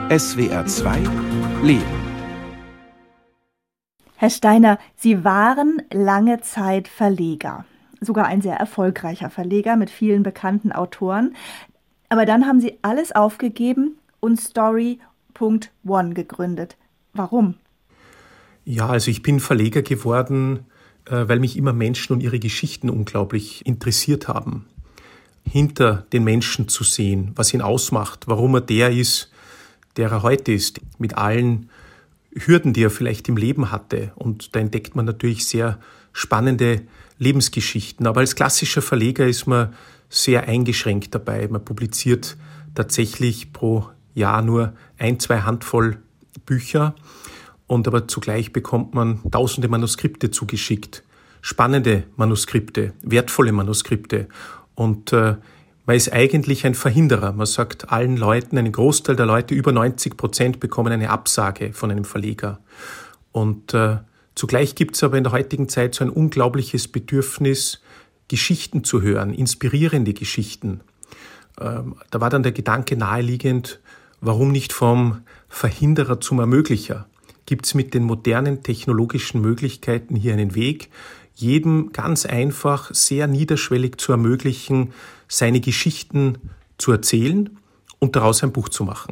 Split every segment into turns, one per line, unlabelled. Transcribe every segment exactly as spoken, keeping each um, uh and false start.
S W R zwei Leben.
Herr Steiner, Sie waren lange Zeit Verleger, sogar ein sehr erfolgreicher Verleger mit vielen bekannten Autoren. Aber dann haben Sie alles aufgegeben und Story Punkt One gegründet. Warum?
Ja, also ich bin Verleger geworden, weil mich immer Menschen und ihre Geschichten unglaublich interessiert haben. Hinter den Menschen zu sehen, was ihn ausmacht, warum er der ist, der er heute ist, mit allen Hürden, die er vielleicht im Leben hatte. Und da entdeckt man natürlich sehr spannende Lebensgeschichten. Aber als klassischer Verleger ist man sehr eingeschränkt dabei. Man publiziert tatsächlich pro Jahr nur ein, zwei Handvoll Bücher. Und aber zugleich bekommt man tausende Manuskripte zugeschickt. Spannende Manuskripte, wertvolle Manuskripte. Und äh, man ist eigentlich ein Verhinderer. Man sagt allen Leuten, einen Großteil der Leute, über neunzig Prozent bekommen eine Absage von einem Verleger. Und äh, zugleich gibt es aber in der heutigen Zeit so ein unglaubliches Bedürfnis, Geschichten zu hören, inspirierende Geschichten. Ähm, da war dann der Gedanke naheliegend, warum nicht vom Verhinderer zum Ermöglicher? Gibt es mit den modernen technologischen Möglichkeiten hier einen Weg, jedem ganz einfach, sehr niederschwellig zu ermöglichen, seine Geschichten zu erzählen und daraus ein Buch zu machen.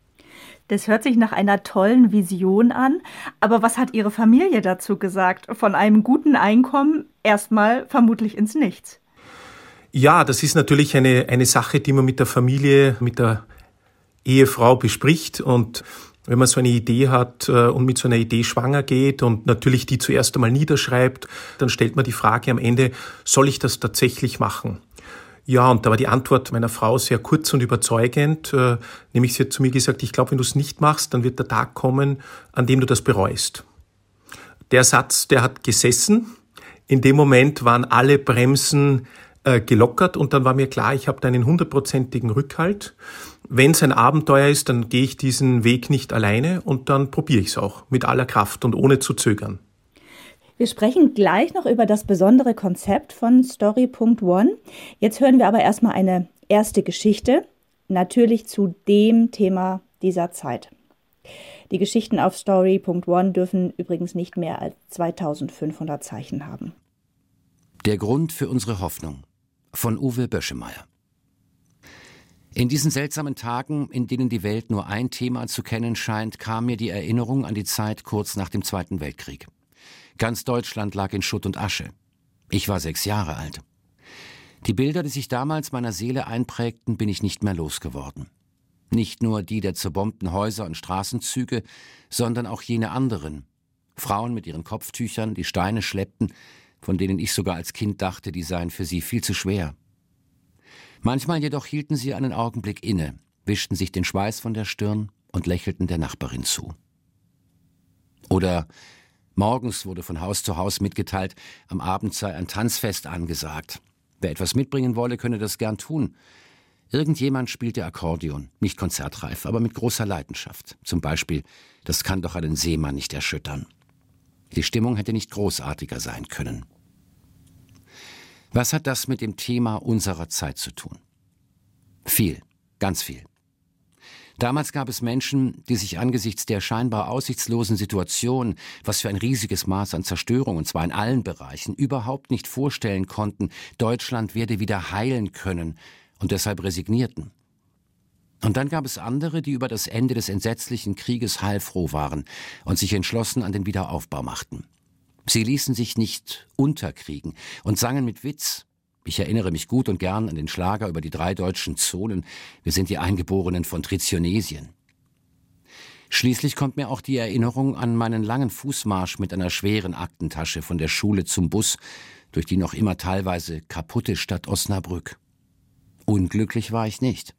Das hört sich nach einer tollen Vision an. Aber was hat Ihre Familie dazu gesagt? Von einem guten Einkommen erstmal vermutlich ins Nichts.
Ja, das ist natürlich eine, eine Sache, die man mit der Familie, mit der Ehefrau bespricht. Und wenn man so eine Idee hat und mit so einer Idee schwanger geht und natürlich die zuerst einmal niederschreibt, dann stellt man die Frage am Ende, soll ich das tatsächlich machen? Ja, und da war die Antwort meiner Frau sehr kurz und überzeugend. Nämlich, sie hat zu mir gesagt, ich glaube, wenn du es nicht machst, dann wird der Tag kommen, an dem du das bereust. Der Satz, der hat gesessen. In dem Moment waren alle Bremsen äh, gelockert und dann war mir klar, ich habe da einen hundertprozentigen Rückhalt. Wenn es ein Abenteuer ist, dann gehe ich diesen Weg nicht alleine und dann probiere ich es auch mit aller Kraft und ohne zu zögern.
Wir sprechen gleich noch über das besondere Konzept von Story Punkt One. Jetzt hören wir aber erstmal eine erste Geschichte, natürlich zu dem Thema dieser Zeit. Die Geschichten auf Story Punkt One dürfen übrigens nicht mehr als zweitausendfünfhundert Zeichen haben.
Der Grund für unsere Hoffnung von Uwe Böschemeyer. In diesen seltsamen Tagen, in denen die Welt nur ein Thema zu kennen scheint, kam mir die Erinnerung an die Zeit kurz nach dem Zweiten Weltkrieg. Ganz Deutschland lag in Schutt und Asche. Ich war sechs Jahre alt. Die Bilder, die sich damals meiner Seele einprägten, bin ich nicht mehr losgeworden. Nicht nur die der zerbombten Häuser und Straßenzüge, sondern auch jene anderen. Frauen mit ihren Kopftüchern, die Steine schleppten, von denen ich sogar als Kind dachte, die seien für sie viel zu schwer. Manchmal jedoch hielten sie einen Augenblick inne, wischten sich den Schweiß von der Stirn und lächelten der Nachbarin zu. Oder morgens wurde von Haus zu Haus mitgeteilt, am Abend sei ein Tanzfest angesagt. Wer etwas mitbringen wolle, könne das gern tun. Irgendjemand spielte Akkordeon, nicht konzertreif, aber mit großer Leidenschaft. Zum Beispiel, das kann doch einen Seemann nicht erschüttern. Die Stimmung hätte nicht großartiger sein können. Was hat das mit dem Thema unserer Zeit zu tun? Viel, ganz viel. Damals gab es Menschen, die sich angesichts der scheinbar aussichtslosen Situation, was für ein riesiges Maß an Zerstörung, und zwar in allen Bereichen, überhaupt nicht vorstellen konnten, Deutschland werde wieder heilen können und deshalb resignierten. Und dann gab es andere, die über das Ende des entsetzlichen Krieges heilfroh waren und sich entschlossen an den Wiederaufbau machten. Sie ließen sich nicht unterkriegen und sangen mit Witz. Ich erinnere mich gut und gern an den Schlager über die drei deutschen Zonen. Wir sind die Eingeborenen von Trizonesien. Schließlich kommt mir auch die Erinnerung an meinen langen Fußmarsch mit einer schweren Aktentasche von der Schule zum Bus durch die noch immer teilweise kaputte Stadt Osnabrück. Unglücklich war ich nicht.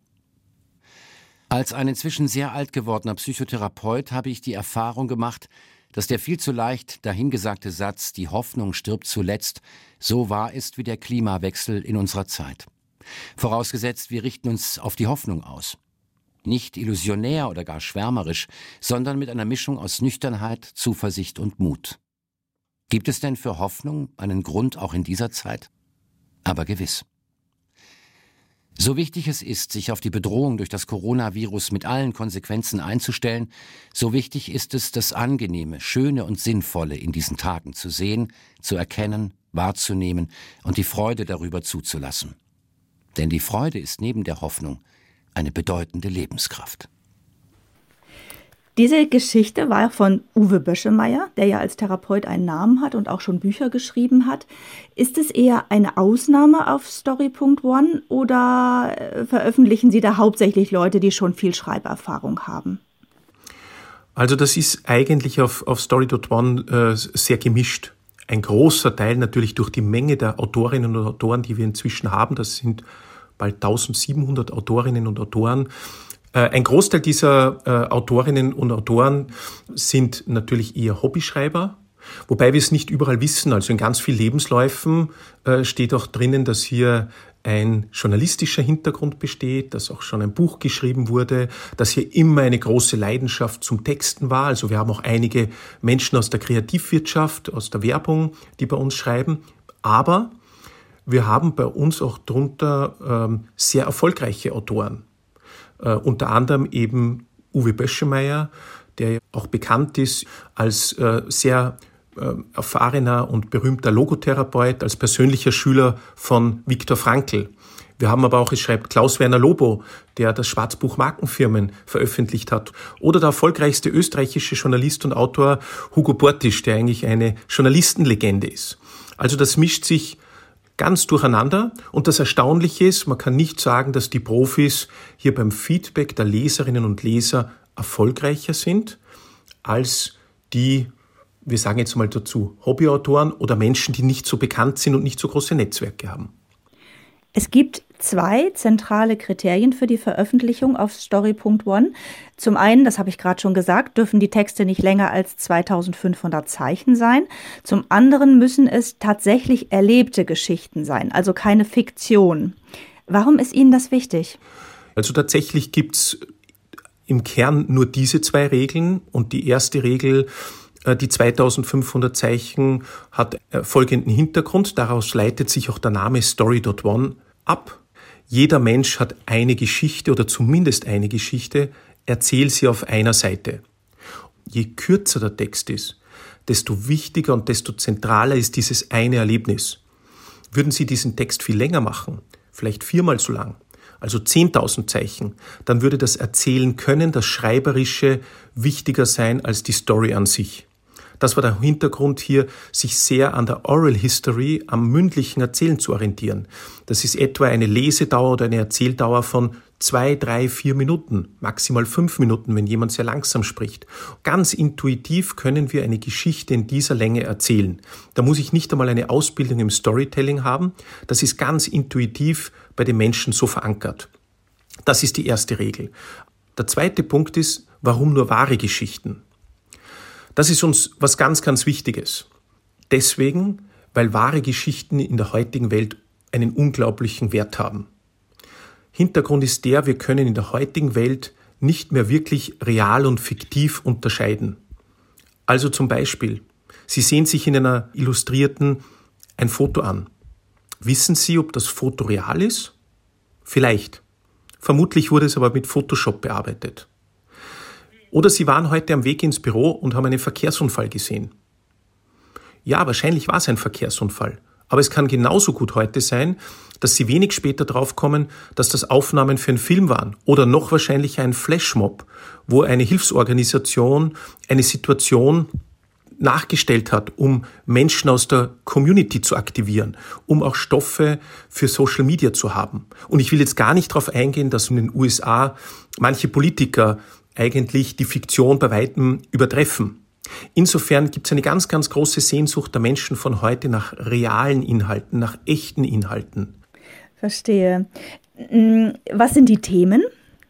Als ein inzwischen sehr alt gewordener Psychotherapeut habe ich die Erfahrung gemacht, dass der viel zu leicht dahingesagte Satz, die Hoffnung stirbt zuletzt, so wahr ist wie der Klimawechsel in unserer Zeit. Vorausgesetzt, wir richten uns auf die Hoffnung aus. Nicht illusionär oder gar schwärmerisch, sondern mit einer Mischung aus Nüchternheit, Zuversicht und Mut. Gibt es denn für Hoffnung einen Grund auch in dieser Zeit? Aber gewiss. So wichtig es ist, sich auf die Bedrohung durch das Coronavirus mit allen Konsequenzen einzustellen, so wichtig ist es, das Angenehme, Schöne und Sinnvolle in diesen Tagen zu sehen, zu erkennen, wahrzunehmen und die Freude darüber zuzulassen. Denn die Freude ist neben der Hoffnung eine bedeutende Lebenskraft.
Diese Geschichte war von Uwe Böschemeyer, der ja als Therapeut einen Namen hat und auch schon Bücher geschrieben hat. Ist es eher eine Ausnahme auf Story Punkt one oder veröffentlichen Sie da hauptsächlich Leute, die schon viel Schreiberfahrung haben?
Also das ist eigentlich auf, auf Story Punkt one äh, sehr gemischt. Ein großer Teil natürlich durch die Menge der Autorinnen und Autoren, die wir inzwischen haben. Das sind bald eintausendsiebenhundert Autorinnen und Autoren. Ein Großteil dieser äh, Autorinnen und Autoren sind natürlich eher Hobbyschreiber, wobei wir es nicht überall wissen. Also in ganz vielen Lebensläufen äh, steht auch drinnen, dass hier ein journalistischer Hintergrund besteht, dass auch schon ein Buch geschrieben wurde, dass hier immer eine große Leidenschaft zum Texten war. Also wir haben auch einige Menschen aus der Kreativwirtschaft, aus der Werbung, die bei uns schreiben. Aber wir haben bei uns auch drunter ähm, sehr erfolgreiche Autoren. Uh, unter anderem eben Uwe Böschemeyer, der auch bekannt ist als äh, sehr äh, erfahrener und berühmter Logotherapeut, als persönlicher Schüler von Viktor Frankl. Wir haben aber auch, es schreibt Klaus-Werner Lobo, der das Schwarzbuch Markenfirmen veröffentlicht hat. Oder der erfolgreichste österreichische Journalist und Autor Hugo Bortisch, der eigentlich eine Journalistenlegende ist. Also das mischt sich ganz durcheinander. Und das Erstaunliche ist, man kann nicht sagen, dass die Profis hier beim Feedback der Leserinnen und Leser erfolgreicher sind als die, wir sagen jetzt mal dazu, Hobbyautoren oder Menschen, die nicht so bekannt sind und nicht so große Netzwerke haben.
Es gibt zwei zentrale Kriterien für die Veröffentlichung auf Story Punkt one. Zum einen, das habe ich gerade schon gesagt, dürfen die Texte nicht länger als zweitausendfünfhundert Zeichen sein. Zum anderen müssen es tatsächlich erlebte Geschichten sein, also keine Fiktion. Warum ist Ihnen das wichtig?
Also tatsächlich gibt es im Kern nur diese zwei Regeln. Und die erste Regel, die zweitausendfünfhundert Zeichen, hat folgenden Hintergrund. Daraus leitet sich auch der Name Story Punkt one ab. Jeder Mensch hat eine Geschichte oder zumindest eine Geschichte, erzähl sie auf einer Seite. Je kürzer der Text ist, desto wichtiger und desto zentraler ist dieses eine Erlebnis. Würden Sie diesen Text viel länger machen, vielleicht viermal so lang, also zehntausend Zeichen, dann würde das Erzählen können, das Schreiberische, wichtiger sein als die Story an sich. Das war der Hintergrund hier, sich sehr an der Oral History, am mündlichen Erzählen zu orientieren. Das ist etwa eine Lesedauer oder eine Erzähldauer von zwei, drei, vier Minuten, maximal fünf Minuten, wenn jemand sehr langsam spricht. Ganz intuitiv können wir eine Geschichte in dieser Länge erzählen. Da muss ich nicht einmal eine Ausbildung im Storytelling haben. Das ist ganz intuitiv bei den Menschen so verankert. Das ist die erste Regel. Der zweite Punkt ist, warum nur wahre Geschichten? Das ist uns was ganz, ganz Wichtiges. Deswegen, weil wahre Geschichten in der heutigen Welt einen unglaublichen Wert haben. Hintergrund ist der, wir können in der heutigen Welt nicht mehr wirklich real und fiktiv unterscheiden. Also zum Beispiel, Sie sehen sich in einer Illustrierten ein Foto an. Wissen Sie, ob das Foto real ist? Vielleicht. Vermutlich wurde es aber mit Photoshop bearbeitet. Oder Sie waren heute am Weg ins Büro und haben einen Verkehrsunfall gesehen. Ja, wahrscheinlich war es ein Verkehrsunfall. Aber es kann genauso gut heute sein, dass Sie wenig später draufkommen, dass das Aufnahmen für einen Film waren. Oder noch wahrscheinlicher ein Flashmob, wo eine Hilfsorganisation eine Situation nachgestellt hat, um Menschen aus der Community zu aktivieren, um auch Stoffe für Social Media zu haben. Und ich will jetzt gar nicht darauf eingehen, dass in den U S A manche Politiker eigentlich die Fiktion bei weitem übertreffen. Insofern gibt es eine ganz, ganz große Sehnsucht der Menschen von heute nach realen Inhalten, nach echten Inhalten.
Verstehe. Was sind die Themen?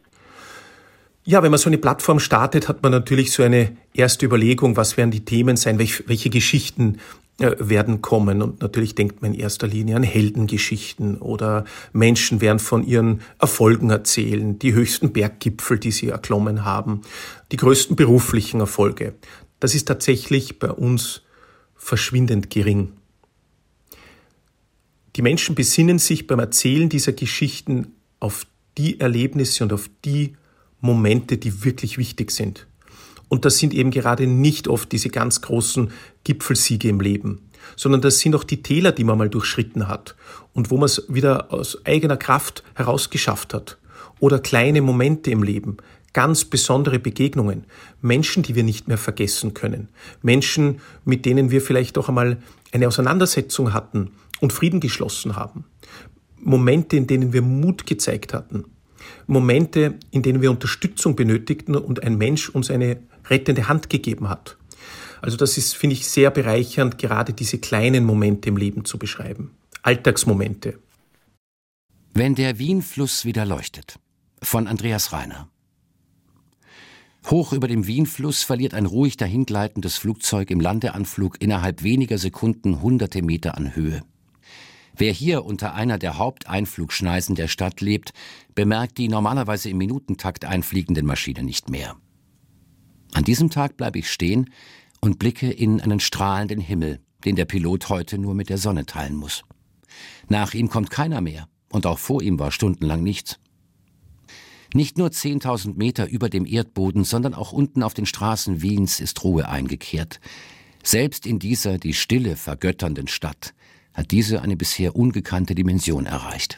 Ja, wenn man so eine Plattform startet, hat man natürlich so eine erste Überlegung, was werden die Themen sein, welche, welche Geschichten äh, werden kommen. Und natürlich denkt man in erster Linie an Heldengeschichten oder Menschen werden von ihren Erfolgen erzählen, die höchsten Berggipfel, die sie erklommen haben, die größten beruflichen Erfolge. Das ist tatsächlich bei uns verschwindend gering. Die Menschen besinnen sich beim Erzählen dieser Geschichten auf die Erlebnisse und auf die Momente, die wirklich wichtig sind. Und das sind eben gerade nicht oft diese ganz großen Gipfelsiege im Leben, sondern das sind auch die Täler, die man mal durchschritten hat und wo man es wieder aus eigener Kraft herausgeschafft hat. Oder kleine Momente im Leben, ganz besondere Begegnungen, Menschen, die wir nicht mehr vergessen können, Menschen, mit denen wir vielleicht auch einmal eine Auseinandersetzung hatten und Frieden geschlossen haben, Momente, in denen wir Mut gezeigt hatten, Momente, in denen wir Unterstützung benötigten und ein Mensch uns eine rettende Hand gegeben hat. Also das ist, finde ich, sehr bereichernd, gerade diese kleinen Momente im Leben zu beschreiben. Alltagsmomente.
Wenn der Wienfluss wieder leuchtet. Von Andreas Reiner. Hoch über dem Wienfluss verliert ein ruhig dahingleitendes Flugzeug im Landeanflug innerhalb weniger Sekunden hunderte Meter an Höhe. Wer hier unter einer der Haupteinflugschneisen der Stadt lebt, bemerkt die normalerweise im Minutentakt einfliegenden Maschinen nicht mehr. An diesem Tag bleibe ich stehen und blicke in einen strahlenden Himmel, den der Pilot heute nur mit der Sonne teilen muss. Nach ihm kommt keiner mehr und auch vor ihm war stundenlang nichts. Nicht nur zehntausend Meter über dem Erdboden, sondern auch unten auf den Straßen Wiens ist Ruhe eingekehrt. Selbst in dieser die Stille vergötternden Stadt hat diese eine bisher ungekannte Dimension erreicht.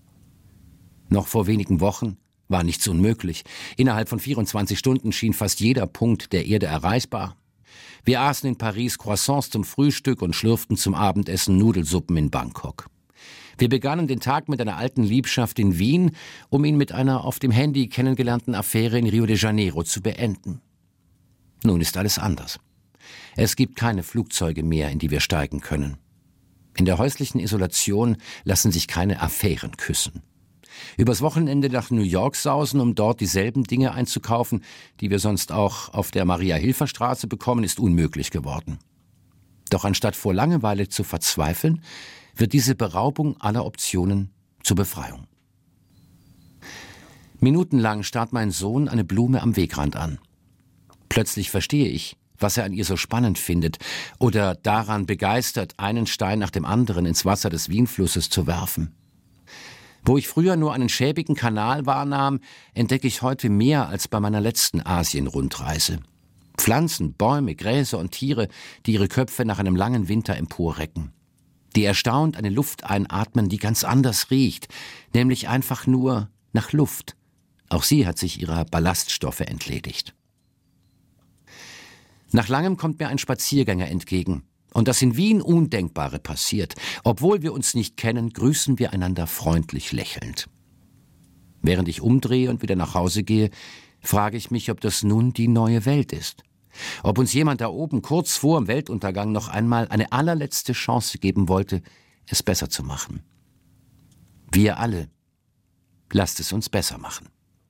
Noch vor wenigen Wochen war nichts unmöglich. Innerhalb von vierundzwanzig Stunden schien fast jeder Punkt der Erde erreichbar. Wir aßen in Paris Croissants zum Frühstück und schlürften zum Abendessen Nudelsuppen in Bangkok. Wir begannen den Tag mit einer alten Liebschaft in Wien, um ihn mit einer auf dem Handy kennengelernten Affäre in Rio de Janeiro zu beenden. Nun ist alles anders. Es gibt keine Flugzeuge mehr, in die wir steigen können. In der häuslichen Isolation lassen sich keine Affären küssen. Übers Wochenende nach New York sausen, um dort dieselben Dinge einzukaufen, die wir sonst auch auf der Maria-Hilfer-Straße bekommen, ist unmöglich geworden. Doch anstatt vor Langeweile zu verzweifeln, wird diese Beraubung aller Optionen zur Befreiung. Minutenlang starrt mein Sohn eine Blume am Wegrand an. Plötzlich verstehe ich, was er an ihr so spannend findet oder daran begeistert, einen Stein nach dem anderen ins Wasser des Wienflusses zu werfen. Wo ich früher nur einen schäbigen Kanal wahrnahm, entdecke ich heute mehr als bei meiner letzten Asien-Rundreise. Pflanzen, Bäume, Gräser und Tiere, die ihre Köpfe nach einem langen Winter emporrecken. Die erstaunt eine Luft einatmen, die ganz anders riecht, nämlich einfach nur nach Luft. Auch sie hat sich ihrer Ballaststoffe entledigt. Nach langem kommt mir ein Spaziergänger entgegen. Und das in Wien Undenkbare passiert. Obwohl wir uns nicht kennen, grüßen wir einander freundlich lächelnd. Während ich umdrehe und wieder nach Hause gehe, frage ich mich, ob das nun die neue Welt ist. Ob uns jemand da oben kurz vor dem Weltuntergang noch einmal eine allerletzte Chance geben wollte, es besser zu machen. Wir alle. Lasst es uns besser machen.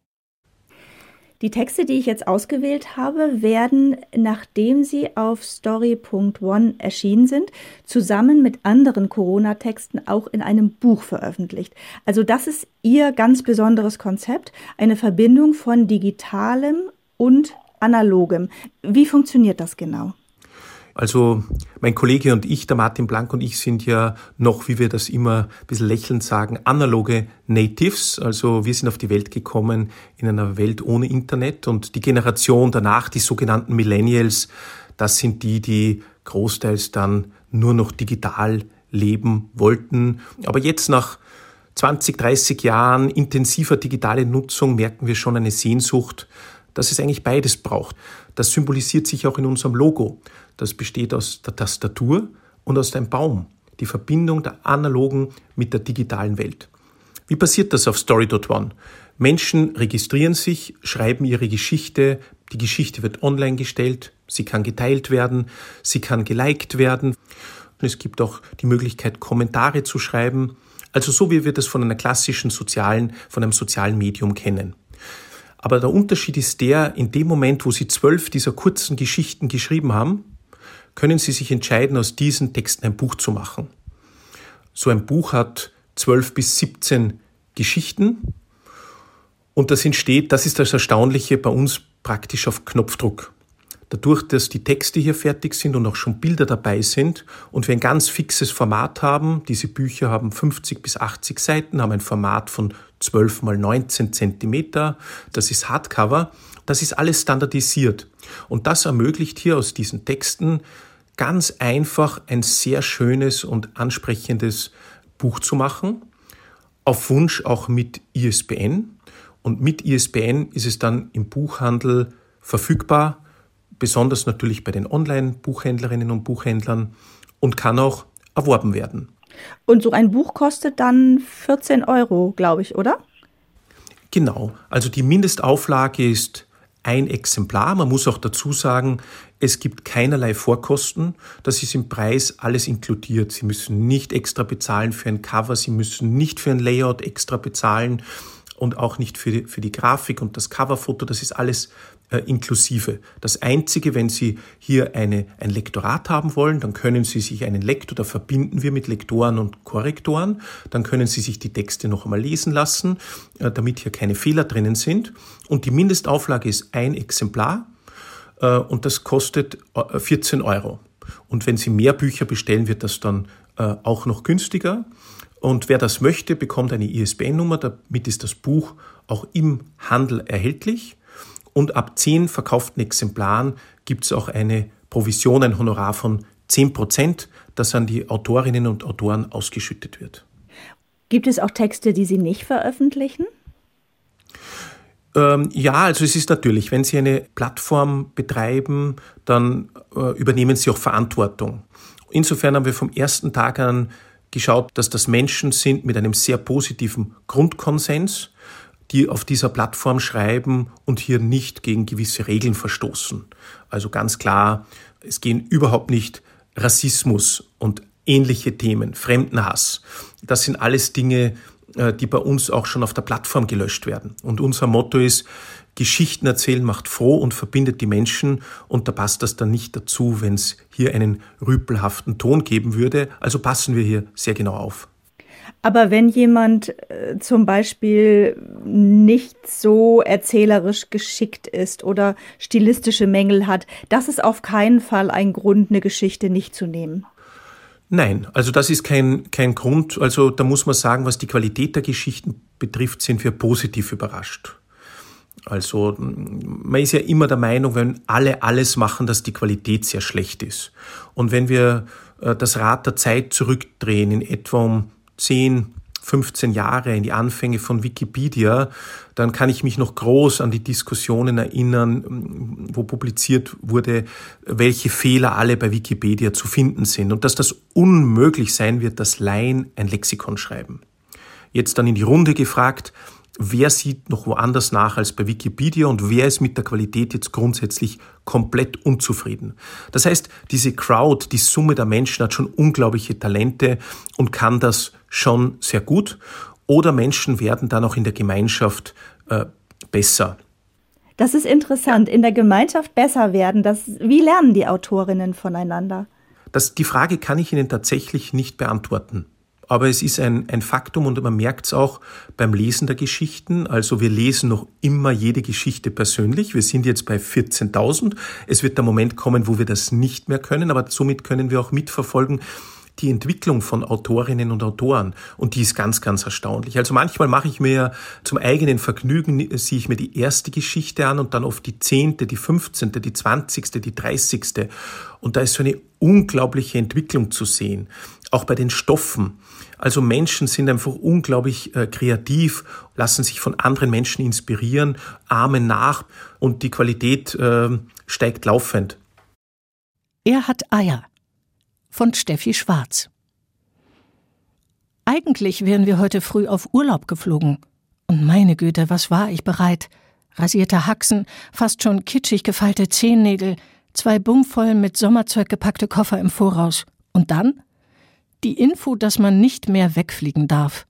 Die Texte, die ich jetzt ausgewählt habe, werden, nachdem sie auf story Punkt one erschienen sind, zusammen mit anderen Corona-Texten auch in einem Buch veröffentlicht. Also das ist Ihr ganz besonderes Konzept, eine Verbindung von Digitalem und Analogem. Wie funktioniert das genau?
Also mein Kollege und ich, der Martin Blank und ich, sind ja noch, wie wir das immer ein bisschen lächelnd sagen, analoge Natives. Also wir sind auf die Welt gekommen in einer Welt ohne Internet und die Generation danach, die sogenannten Millennials, das sind die, die großteils dann nur noch digital leben wollten. Aber jetzt nach zwanzig, dreißig Jahren intensiver digitaler Nutzung merken wir schon eine Sehnsucht, dass es eigentlich beides braucht. Das symbolisiert sich auch in unserem Logo. Das besteht aus der Tastatur und aus einem Baum. Die Verbindung der analogen mit der digitalen Welt. Wie passiert das auf story Punkt one? Menschen registrieren sich, schreiben ihre Geschichte. Die Geschichte wird online gestellt. Sie kann geteilt werden. Sie kann geliked werden. Und es gibt auch die Möglichkeit, Kommentare zu schreiben. Also so, wie wir das von einer klassischen sozialen, von einem sozialen Medium kennen. Aber der Unterschied ist der, in dem Moment, wo Sie zwölf dieser kurzen Geschichten geschrieben haben, können Sie sich entscheiden, aus diesen Texten ein Buch zu machen. So ein Buch hat zwölf bis siebzehn Geschichten und das entsteht, das ist das Erstaunliche, bei uns praktisch auf Knopfdruck. Dadurch, dass die Texte hier fertig sind und auch schon Bilder dabei sind und wir ein ganz fixes Format haben, diese Bücher haben fünfzig bis achtzig Seiten, haben ein Format von zwölf mal neunzehn Zentimeter. Das ist Hardcover. Das ist alles standardisiert. Und das ermöglicht hier aus diesen Texten ganz einfach ein sehr schönes und ansprechendes Buch zu machen. Auf Wunsch auch mit I S B N. Und mit I S B N ist es dann im Buchhandel verfügbar, besonders natürlich bei den Online-Buchhändlerinnen und Buchhändlern, und kann auch erworben werden.
Und so ein Buch kostet dann vierzehn Euro, glaube ich, oder?
Genau. Also die Mindestauflage ist ein Exemplar. Man muss auch dazu sagen, es gibt keinerlei Vorkosten. Das ist im Preis alles inkludiert. Sie müssen nicht extra bezahlen für ein Cover, Sie müssen nicht für ein Layout extra bezahlen und auch nicht für die, für die Grafik und das Coverfoto. Das ist alles äh, inklusive. Das Einzige, wenn Sie hier eine, ein Lektorat haben wollen, dann können Sie sich einen Lektor, da verbinden wir mit Lektoren und Korrektoren, dann können Sie sich die Texte noch einmal lesen lassen, äh, damit hier keine Fehler drinnen sind. Und die Mindestauflage ist ein Exemplar äh, und das kostet äh, vierzehn Euro. Und wenn Sie mehr Bücher bestellen, wird das dann äh, auch noch günstiger. Und wer das möchte, bekommt eine I S B N-Nummer, damit ist das Buch auch im Handel erhältlich. Und ab zehn verkauften Exemplaren gibt es auch eine Provision, ein Honorar von zehn Prozent, das an die Autorinnen und Autoren ausgeschüttet wird.
Gibt es auch Texte, die Sie nicht veröffentlichen?
Ähm, ja, also es ist natürlich, wenn Sie eine Plattform betreiben, dann äh, übernehmen Sie auch Verantwortung. Insofern haben wir vom ersten Tag an geschaut, dass das Menschen sind mit einem sehr positiven Grundkonsens, die auf dieser Plattform schreiben und hier nicht gegen gewisse Regeln verstoßen. Also ganz klar, es gehen überhaupt nicht Rassismus und ähnliche Themen, Fremdenhass. Das sind alles Dinge, die bei uns auch schon auf der Plattform gelöscht werden. Und unser Motto ist, Geschichten erzählen macht froh und verbindet die Menschen, und da passt das dann nicht dazu, wenn es hier einen rüpelhaften Ton geben würde. Also passen wir hier sehr genau auf.
Aber wenn jemand äh, zum Beispiel nicht so erzählerisch geschickt ist oder stilistische Mängel hat, das ist auf keinen Fall ein Grund, eine Geschichte nicht zu nehmen.
Nein, also das ist kein, kein Grund. Also da muss man sagen, was die Qualität der Geschichten betrifft, sind wir positiv überrascht. Also man ist ja immer der Meinung, wenn alle alles machen, dass die Qualität sehr schlecht ist. Und wenn wir äh, das Rad der Zeit zurückdrehen, in etwa um zehn, fünfzehn Jahre in die Anfänge von Wikipedia, dann kann ich mich noch groß an die Diskussionen erinnern, wo publiziert wurde, welche Fehler alle bei Wikipedia zu finden sind und dass das unmöglich sein wird, dass Laien ein Lexikon schreiben. Jetzt dann in die Runde gefragt, wer sieht noch woanders nach als bei Wikipedia und wer ist mit der Qualität jetzt grundsätzlich komplett unzufrieden? Das heißt, diese Crowd, die Summe der Menschen hat schon unglaubliche Talente und kann das schon sehr gut. Oder Menschen werden dann auch in der Gemeinschaft äh, besser.
Das ist interessant, in der Gemeinschaft besser werden. Das, wie lernen die Autorinnen voneinander?
Das, die Frage kann ich Ihnen tatsächlich nicht beantworten. Aber es ist ein, ein Faktum und man merkt es auch beim Lesen der Geschichten. Also wir lesen noch immer jede Geschichte persönlich. Wir sind jetzt bei vierzehntausend. Es wird der Moment kommen, wo wir das nicht mehr können, aber somit können wir auch mitverfolgen die Entwicklung von Autorinnen und Autoren. Und die ist ganz, ganz erstaunlich. Also manchmal mache ich mir zum eigenen Vergnügen, sehe ich mir die erste Geschichte an und dann oft die zehnte, die fünfzehnte, die zwanzigste, die dreißigste. Und da ist so eine unglaubliche Entwicklung zu sehen. Auch bei den Stoffen. Also Menschen sind einfach unglaublich äh, kreativ, lassen sich von anderen Menschen inspirieren, ahmen nach und die Qualität äh, steigt laufend.
Er hat Eier. Von Steffi Schwarz. Eigentlich wären wir heute früh auf Urlaub geflogen. Und meine Güte, was war ich bereit? Rasierte Haxen, fast schon kitschig gefeilte Zehennägel, zwei bummvoll mit Sommerzeug gepackte Koffer im Voraus. Und dann? Die Info, dass man nicht mehr wegfliegen darf.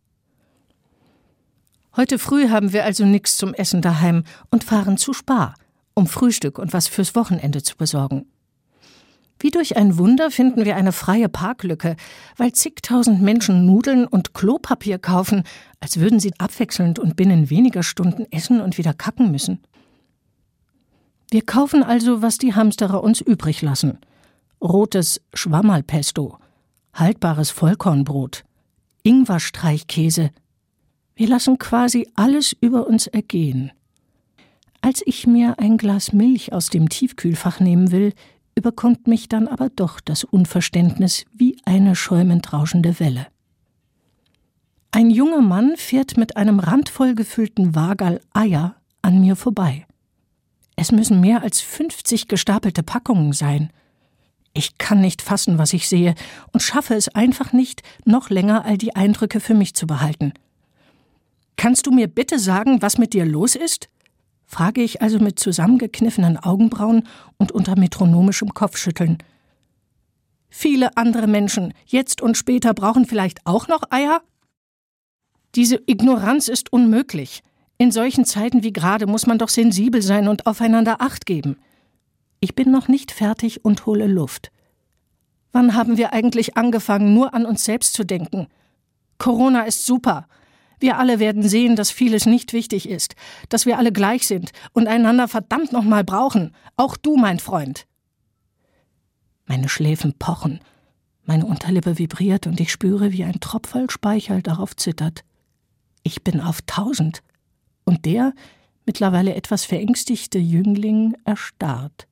Heute früh haben wir also nichts zum Essen daheim und fahren zu Spar, um Frühstück und was fürs Wochenende zu besorgen. Wie durch ein Wunder finden wir eine freie Parklücke, weil zigtausend Menschen Nudeln und Klopapier kaufen, als würden sie abwechselnd und binnen weniger Stunden essen und wieder kacken müssen. Wir kaufen also, was die Hamsterer uns übrig lassen. Rotes Schwammerlpesto, haltbares Vollkornbrot, Ingwerstreichkäse. Wir lassen quasi alles über uns ergehen. Als ich mir ein Glas Milch aus dem Tiefkühlfach nehmen will, überkommt mich dann aber doch das Unverständnis wie eine schäumend rauschende Welle. Ein junger Mann fährt mit einem randvoll gefüllten Waagerl Eier an mir vorbei. Es müssen mehr als fünfzig gestapelte Packungen sein. Ich kann nicht fassen, was ich sehe, und schaffe es einfach nicht, noch länger all die Eindrücke für mich zu behalten. »Kannst du mir bitte sagen, was mit dir los ist?« frage ich also mit zusammengekniffenen Augenbrauen und unter metronomischem Kopfschütteln. »Viele andere Menschen, jetzt und später, brauchen vielleicht auch noch Eier?« Diese Ignoranz ist unmöglich. In solchen Zeiten wie gerade muss man doch sensibel sein und aufeinander Acht geben. Ich bin noch nicht fertig und hole Luft. Wann haben wir eigentlich angefangen, nur an uns selbst zu denken? Corona ist super. Wir alle werden sehen, dass vieles nicht wichtig ist, dass wir alle gleich sind und einander verdammt nochmal brauchen. Auch du, mein Freund. Meine Schläfen pochen, meine Unterlippe vibriert und ich spüre, wie ein Tropferl Speichel darauf zittert. Ich bin auf tausend und der, mittlerweile etwas verängstigte Jüngling, erstarrt.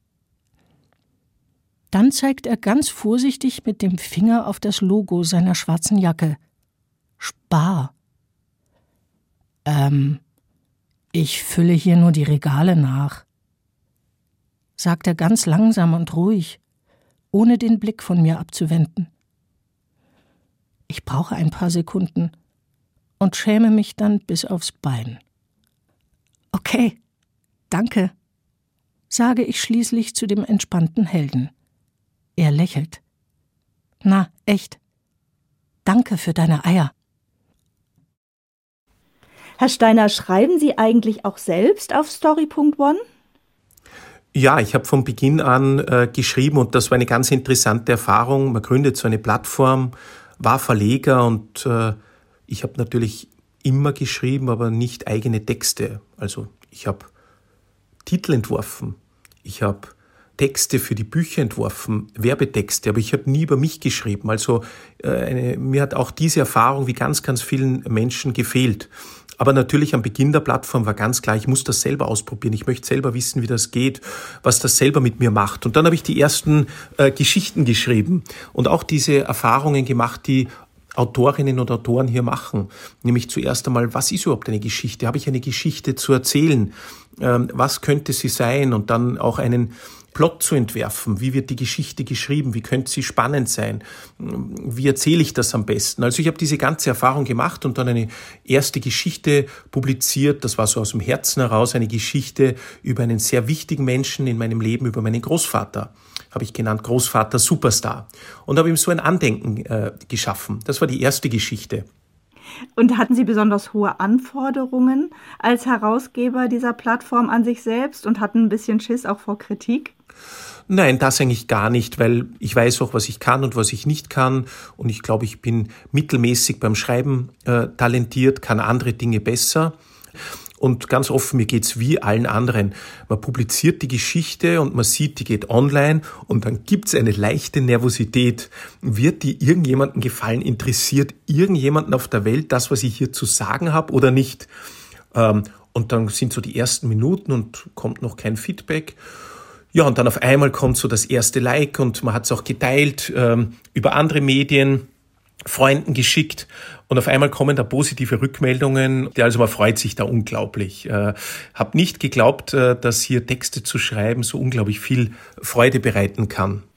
Dann zeigt er ganz vorsichtig mit dem Finger auf das Logo seiner schwarzen Jacke. Spar. Ähm, ich fülle hier nur die Regale nach, sagt er ganz langsam und ruhig, ohne den Blick von mir abzuwenden. Ich brauche ein paar Sekunden und schäme mich dann bis aufs Bein. Okay, danke, sage ich schließlich zu dem entspannten Helden. Er lächelt. Na, echt. Danke für deine Eier.
Herr Steiner, schreiben Sie eigentlich auch selbst auf Story Punkt one?
Ja, ich habe von Beginn an äh, geschrieben und das war eine ganz interessante Erfahrung. Man gründet so eine Plattform, war Verleger und äh, ich habe natürlich immer geschrieben, aber nicht eigene Texte. Also ich habe Titel entworfen, ich habe Texte für die Bücher entworfen, Werbetexte, aber ich habe nie über mich geschrieben. Also äh, eine, mir hat auch diese Erfahrung wie ganz, ganz vielen Menschen gefehlt. Aber natürlich am Beginn der Plattform war ganz klar, ich muss das selber ausprobieren. Ich möchte selber wissen, wie das geht, was das selber mit mir macht. Und dann habe ich die ersten äh, Geschichten geschrieben und auch diese Erfahrungen gemacht, die Autorinnen und Autoren hier machen. Nämlich zuerst einmal, was ist überhaupt eine Geschichte? Habe ich eine Geschichte zu erzählen? Ähm, was könnte sie sein? Und dann auch einen Plot zu entwerfen. Wie wird die Geschichte geschrieben? Wie könnte sie spannend sein? Wie erzähle ich das am besten? Also ich habe diese ganze Erfahrung gemacht und dann eine erste Geschichte publiziert. Das war so aus dem Herzen heraus eine Geschichte über einen sehr wichtigen Menschen in meinem Leben, über meinen Großvater. Habe ich genannt Großvater Superstar. Und habe ihm so ein Andenken äh, geschaffen. Das war die erste Geschichte.
Und hatten Sie besonders hohe Anforderungen als Herausgeber dieser Plattform an sich selbst und hatten ein bisschen Schiss auch vor Kritik?
Nein, das eigentlich gar nicht, weil ich weiß auch, was ich kann und was ich nicht kann. Und ich glaube, ich bin mittelmäßig beim Schreiben äh, talentiert, kann andere Dinge besser. Und ganz offen, mir geht's wie allen anderen. Man publiziert die Geschichte und man sieht, die geht online und dann gibt's eine leichte Nervosität. Wird die irgendjemandem gefallen? Interessiert irgendjemanden auf der Welt das, was ich hier zu sagen habe oder nicht? Und dann sind so die ersten Minuten und kommt noch kein Feedback. Ja, und dann auf einmal kommt so das erste Like und man hat's auch geteilt über andere Medien, Freunden geschickt und auf einmal kommen da positive Rückmeldungen. Also man freut sich da unglaublich. Äh, hab nicht geglaubt, äh, dass hier Texte zu schreiben so unglaublich viel Freude bereiten kann.